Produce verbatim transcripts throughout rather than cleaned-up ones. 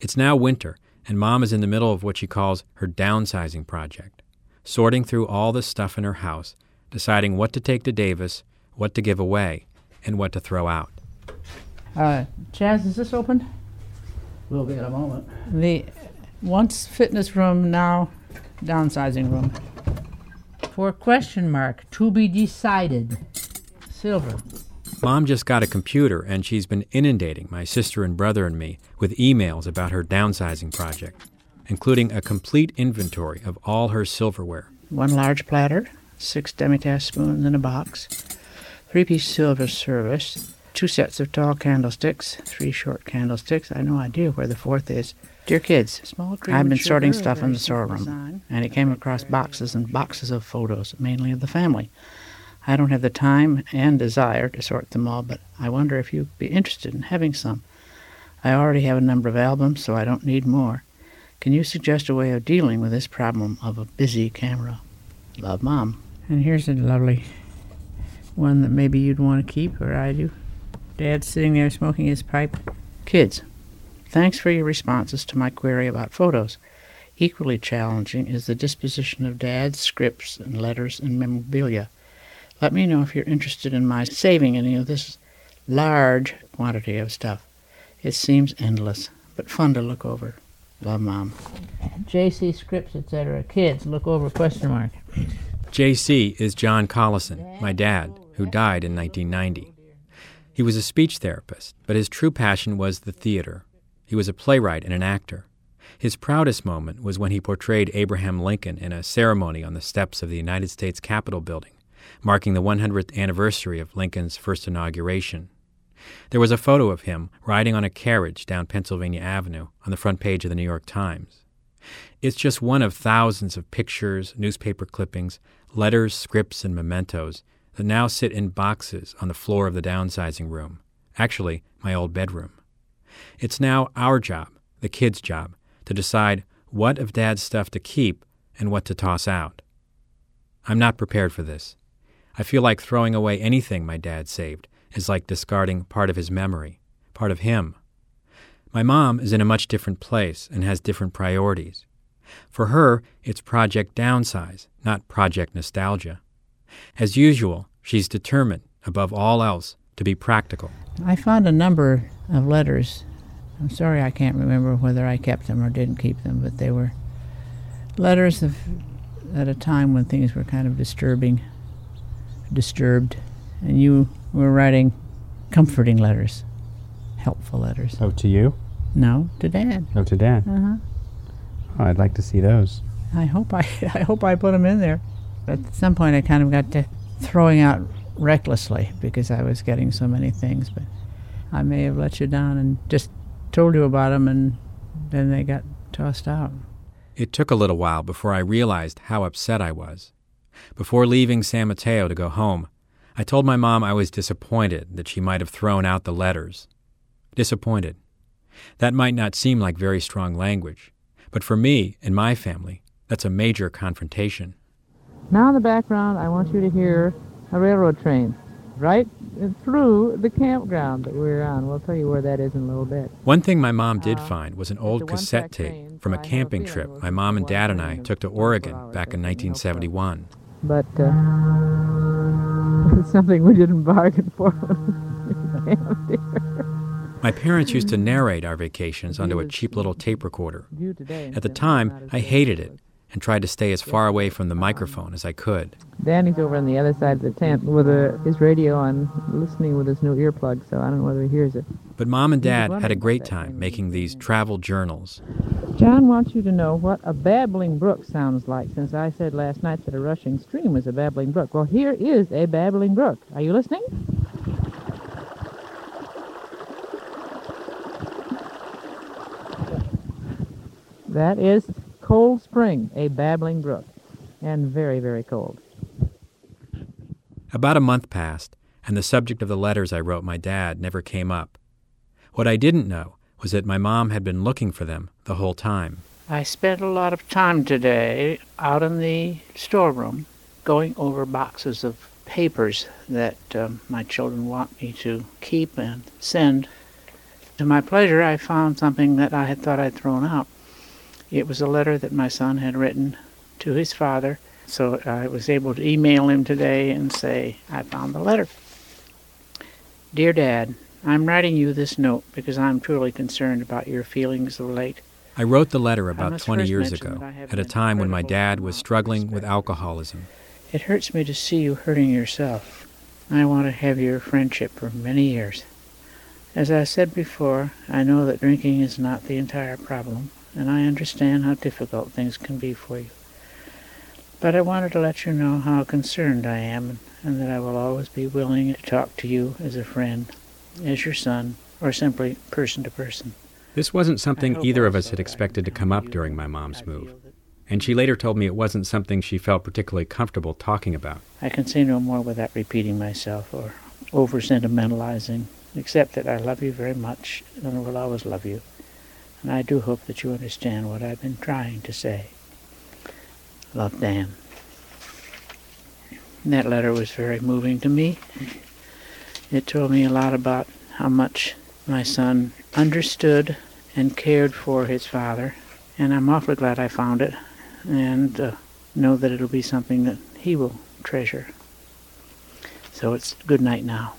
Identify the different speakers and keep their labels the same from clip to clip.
Speaker 1: It's now winter, and Mom is in the middle of what she calls her downsizing project, sorting through all the stuff in her house, deciding what to take to Davis, what to give away, and what to throw out.
Speaker 2: Uh, Chaz, is this open?
Speaker 3: Will be in a moment.
Speaker 2: The once fitness room, now downsizing room. For question mark, to be decided. Silver.
Speaker 1: Mom just got a computer, and she's been inundating my sister and brother and me with emails about her downsizing project, including a complete inventory of all her silverware.
Speaker 2: One large platter, six demi-tasse spoons in a box, three-piece silver service, two sets of tall candlesticks, three short candlesticks. I have no idea where the fourth is. Dear kids, Small I've been sorting stuff in the storeroom, and it came across boxes and boxes of photos, mainly of the family. I don't have the time and desire to sort them all, but I wonder if you'd be interested in having some. I already have a number of albums, so I don't need more. Can you suggest a way of dealing with this problem of a busy camera? Love, Mom. And here's a lovely one that maybe you'd want to keep, or I do. Dad's sitting there smoking his pipe. Kids, thanks for your responses to my query about photos. Equally challenging is the disposition of Dad's scripts and letters and memorabilia. Let me know if you're interested in my saving any of this large quantity of stuff. It seems endless, but fun to look over. Love, Mom. J C Scripts, et cetera. Kids, look over, question mark.
Speaker 1: J C is John Collison, my dad, who died in nineteen ninety. He was a speech therapist, but his true passion was the theater. He was a playwright and an actor. His proudest moment was when he portrayed Abraham Lincoln in a ceremony on the steps of the United States Capitol building, marking the one hundredth anniversary of Lincoln's first inauguration. There was a photo of him riding on a carriage down Pennsylvania Avenue on the front page of the New York Times. It's just one of thousands of pictures, newspaper clippings, letters, scripts, and mementos that now sit in boxes on the floor of the downsizing room, actually my old bedroom. It's now our job, the kids' job, to decide what of Dad's stuff to keep and what to toss out. I'm not prepared for this. I feel like throwing away anything my dad saved is like discarding part of his memory, part of him. My mom is in a much different place and has different priorities. For her, it's Project Downsize, not Project Nostalgia. As usual, she's determined, above all else, to be practical.
Speaker 2: I found a number of letters. I'm sorry I can't remember whether I kept them or didn't keep them, but they were letters of, at a time when things were kind of disturbing, disturbed, and you were writing comforting letters, helpful letters.
Speaker 4: Oh, to you?
Speaker 2: No, to Dad.
Speaker 4: Oh, to Dad.
Speaker 2: Uh-huh.
Speaker 4: Oh, I'd like to see those.
Speaker 2: I hope I, I hope I put them in there. But at some point I kind of got to throwing out recklessly because I was getting so many things. But I may have let you down and just told you about them, and then they got tossed out.
Speaker 1: It took a little while before I realized how upset I was. Before leaving San Mateo to go home, I told my mom I was disappointed that she might have thrown out the letters. Disappointed. That might not seem like very strong language, but for me and my family, that's a major confrontation.
Speaker 2: Now in the background, I want you to hear a railroad train right through the campground that we're on. We'll tell you where that is in a little bit.
Speaker 1: One thing my mom did
Speaker 2: Uh,
Speaker 1: find was an
Speaker 2: it's
Speaker 1: old
Speaker 2: a
Speaker 1: cassette
Speaker 2: one-track
Speaker 1: tape
Speaker 2: train,
Speaker 1: from a
Speaker 2: so I have a
Speaker 1: camping
Speaker 2: feeling
Speaker 1: trip
Speaker 2: it was
Speaker 1: my
Speaker 2: just
Speaker 1: mom
Speaker 2: the
Speaker 1: and
Speaker 2: one
Speaker 1: Dad and
Speaker 2: train
Speaker 1: I
Speaker 2: that
Speaker 1: took to
Speaker 2: was twenty-four
Speaker 1: Oregon
Speaker 2: hours,
Speaker 1: back
Speaker 2: I
Speaker 1: in
Speaker 2: think,
Speaker 1: nineteen seventy-one.
Speaker 2: But uh, it's something we didn't bargain for when we camped here.
Speaker 1: My parents used to narrate our vacations onto a cheap little tape recorder.
Speaker 2: View today
Speaker 1: At the
Speaker 2: instead of
Speaker 1: time,
Speaker 2: not as
Speaker 1: I
Speaker 2: good
Speaker 1: hated
Speaker 2: as
Speaker 1: it and tried to stay as far away from the microphone as I could.
Speaker 2: Danny's over on the other side of the tent with a, his radio on, listening with his new earplug, so I don't know whether he hears it.
Speaker 1: But Mom and
Speaker 2: He was
Speaker 1: Dad
Speaker 2: wondering
Speaker 1: had a
Speaker 2: about
Speaker 1: great
Speaker 2: that
Speaker 1: time
Speaker 2: thing.
Speaker 1: making these travel journals.
Speaker 2: John wants you to know what a babbling brook sounds like, since I said last night that a rushing stream was a babbling brook. Well, here is a babbling brook. Are you listening? That is Cold Spring, a babbling brook, and very, very cold.
Speaker 1: About a month passed, and the subject of the letters I wrote my dad never came up. What I didn't know was that my mom had been looking for them the whole time. I spent a lot of time today out in the storeroom going over boxes of papers that um, my children want me to keep and send.
Speaker 2: To my pleasure, I found something that I had thought I'd thrown out. It was a letter that my son had written to his father, so I was able to email him today and say, I found the letter. Dear Dad, I'm writing you this note because I'm truly concerned about your feelings of late.
Speaker 1: I wrote the letter about
Speaker 2: must
Speaker 1: twenty
Speaker 2: first
Speaker 1: years
Speaker 2: mention
Speaker 1: ago,
Speaker 2: that I have
Speaker 1: at a
Speaker 2: an
Speaker 1: time when my
Speaker 2: incredible
Speaker 1: dad
Speaker 2: amount
Speaker 1: was
Speaker 2: of
Speaker 1: struggling with
Speaker 2: respect.
Speaker 1: alcoholism.
Speaker 2: It hurts me to see you hurting yourself. I want to have your friendship for many years. As I said before, I know that drinking is not the entire problem, and I understand how difficult things can be for you. But I wanted to let you know how concerned I am, and that I will always be willing to talk to you as a friend, as your son, or simply person to person.
Speaker 4: This wasn't
Speaker 2: I
Speaker 4: something
Speaker 2: hope
Speaker 4: either of us
Speaker 2: also
Speaker 4: had
Speaker 2: that I
Speaker 4: expected to
Speaker 2: can
Speaker 4: come
Speaker 2: help
Speaker 4: up
Speaker 2: you.
Speaker 4: during my
Speaker 2: I
Speaker 4: mom's
Speaker 2: feel
Speaker 4: move.
Speaker 2: that
Speaker 4: And she later told me it wasn't something she felt particularly comfortable talking about.
Speaker 2: I can say no more without repeating myself or over-sentimentalizing, except that I love you very much and will always love you. And I do hope that you understand what I've been trying to say. Love, Dan. That letter was very moving to me. It told me a lot about how much my son understood and cared for his father, and I'm awfully glad I found it, and uh, know that it'll be something that he will treasure. So it's good night now.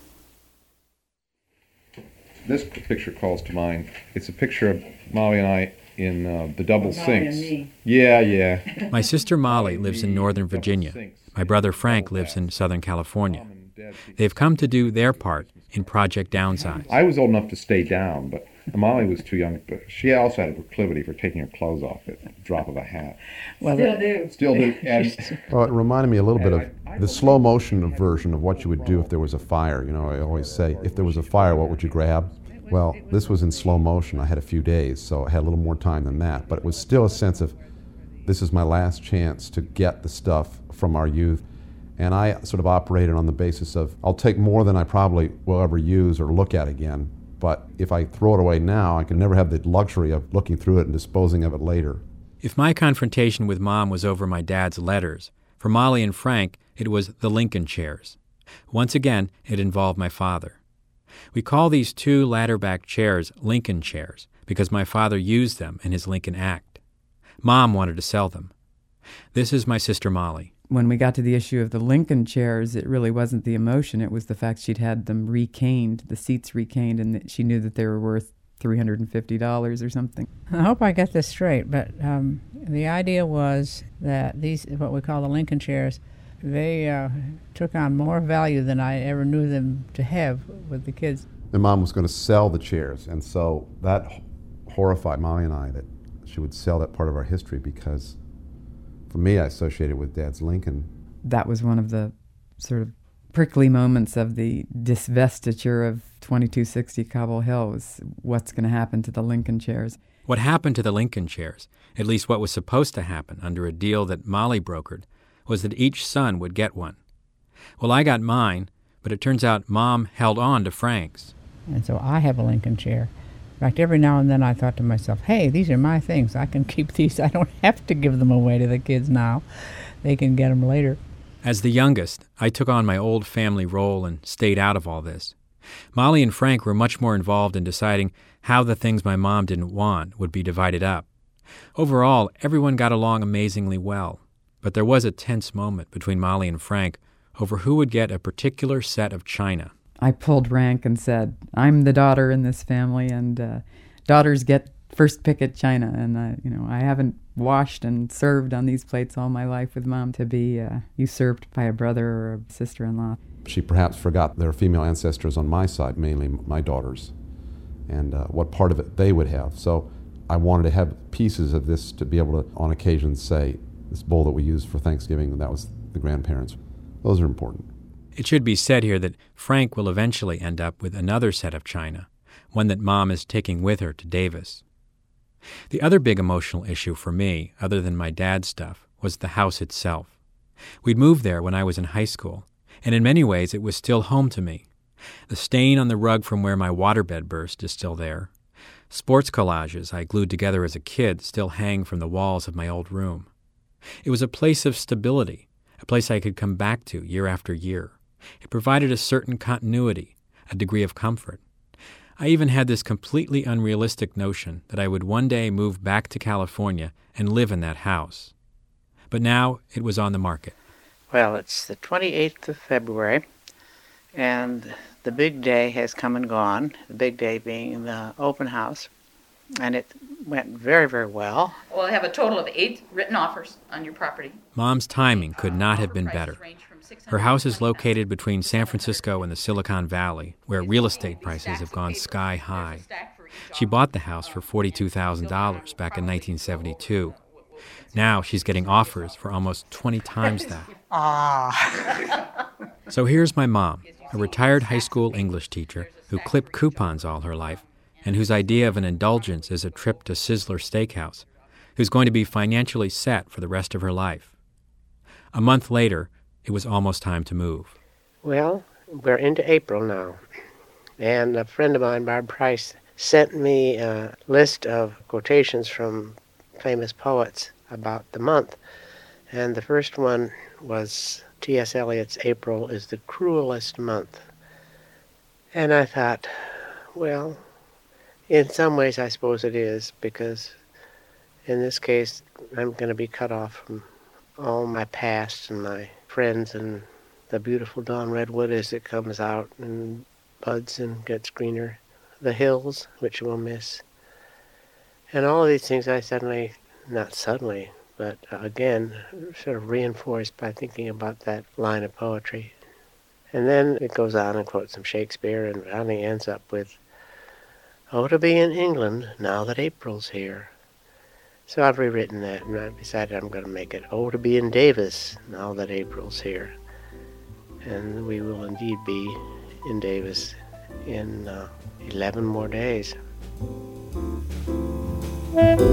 Speaker 5: This picture calls to mind. It's a picture of Molly and I in uh, the double sinks. Yeah, yeah.
Speaker 1: My sister Molly lives in Northern Virginia. My brother Frank lives in Southern California. They've come to do their part in Project Downsize.
Speaker 5: I was old enough to stay down, but Molly was too young. But she also had a proclivity for taking her clothes off at the drop of a hat.
Speaker 2: Well,
Speaker 6: Still do.
Speaker 5: Still do. And
Speaker 7: Well, it reminded me a little bit of
Speaker 5: And I- I
Speaker 7: the
Speaker 5: don't
Speaker 7: slow
Speaker 5: think-
Speaker 7: motion version of what you would do if there was a fire. You know, I always say, if there was a fire, what would you grab? Well, this was in slow motion. I had a few days, so I had a little more time than that. But it was still a sense of, this is my last chance to get the stuff from our youth. And I sort of operated on the basis of, I'll take more than I probably will ever use or look at again. But if I throw it away now, I can never have the luxury of looking through it and disposing of it later.
Speaker 1: If my confrontation with Mom was over my dad's letters, for Molly and Frank, it was the Lincoln chairs. Once again, it involved my father. We call these two ladder-back chairs Lincoln chairs because my father used them in his Lincoln Act. Mom wanted to sell them. This is my sister Molly.
Speaker 6: When we got to the issue of the Lincoln chairs, it really wasn't the emotion. It was the fact she'd had them recaned, the seats recaned, and that she knew that they were worth three hundred fifty dollars or something.
Speaker 2: I hope I get this straight, but um, the idea was that these, what we call the Lincoln chairs, they uh, took on more value than I ever knew them to have with the kids.
Speaker 7: And Mom was going to sell the chairs, and so that h- horrified Molly and I that she would sell that part of our history, because for me, I associated with Dad's Lincoln.
Speaker 6: That was one of the sort of prickly moments of the disvestiture of twenty-two sixty Cobble Hill, was what's going to happen to the Lincoln chairs.
Speaker 1: What happened to the Lincoln chairs, at least what was supposed to happen under a deal that Molly brokered, was that each son would get one. Well, I got mine, but it turns out Mom held on to Frank's.
Speaker 2: And so I have a Lincoln chair. In fact, every now and then I thought to myself, hey, these are my things. I can keep these. I don't have to give them away to the kids now. They can get them later.
Speaker 1: As the youngest, I took on my old family role and stayed out of all this. Molly and Frank were much more involved in deciding how the things my mom didn't want would be divided up. Overall, everyone got along amazingly well, but there was a tense moment between Molly and Frank over who would get a particular set of china.
Speaker 6: I pulled rank and said, I'm the daughter in this family, and uh, daughters get first pick at china. And, uh, you know, I haven't washed and served on these plates all my life with Mom to be uh, usurped by a brother or a sister-in-law.
Speaker 7: She perhaps forgot there are female ancestors on my side, mainly my daughters, and uh, what part of it they would have. So I wanted to have pieces of this to be able to, on occasion, say, this bowl that we used for Thanksgiving, that was the grandparents. Those are important.
Speaker 1: It should be said here that Frank will eventually end up with another set of china, one that Mom is taking with her to Davis. The other big emotional issue for me, other than my dad's stuff, was the house itself. We'd moved there when I was in high school, and in many ways it was still home to me. The stain on the rug from where my waterbed burst is still there. Sports collages I glued together as a kid still hang from the walls of my old room. It was a place of stability, a place I could come back to year after year. It provided a certain continuity, a degree of comfort. I even had this completely unrealistic notion that I would one day move back to California and live in that house. But now it was on the market.
Speaker 2: Well, it's the twenty-eighth of February, and the big day has come and gone, the big day being the open house, and it went very, very well.
Speaker 8: Well, I have a total of eight written offers on your property.
Speaker 1: Mom's timing could not have been better. Her house is located between San Francisco and the Silicon Valley, where real estate prices have gone sky high. She bought the house for forty-two thousand dollars back in nineteen seventy-two. Now she's getting offers for almost twenty times that.
Speaker 2: Ah.
Speaker 1: So here's my mom, a retired high school English teacher who clipped coupons all her life and whose idea of an indulgence is a trip to Sizzler Steakhouse, who's going to be financially set for the rest of her life. A month later, it was almost time to move.
Speaker 9: Well, we're into April now, and a friend of mine, Barb Price, sent me a list of quotations from famous poets about the month, and the first one was T S Eliot's April is the cruelest month. And I thought, well, in some ways I suppose it is, because in this case I'm going to be cut off from all my past and my friends and the beautiful dawn redwood as it comes out and buds and gets greener, the hills, which we'll miss. And all of these things I suddenly, not suddenly, but again, sort of reinforced by thinking about that line of poetry. And then it goes on and quotes some Shakespeare and finally ends up with, "Oh, to be in England now that April's here." So I've rewritten that, and I decided I'm going to make it, "Oh, to be in Davis now that April's here." And we will indeed be in Davis in uh, eleven more days.
Speaker 10: Thank you.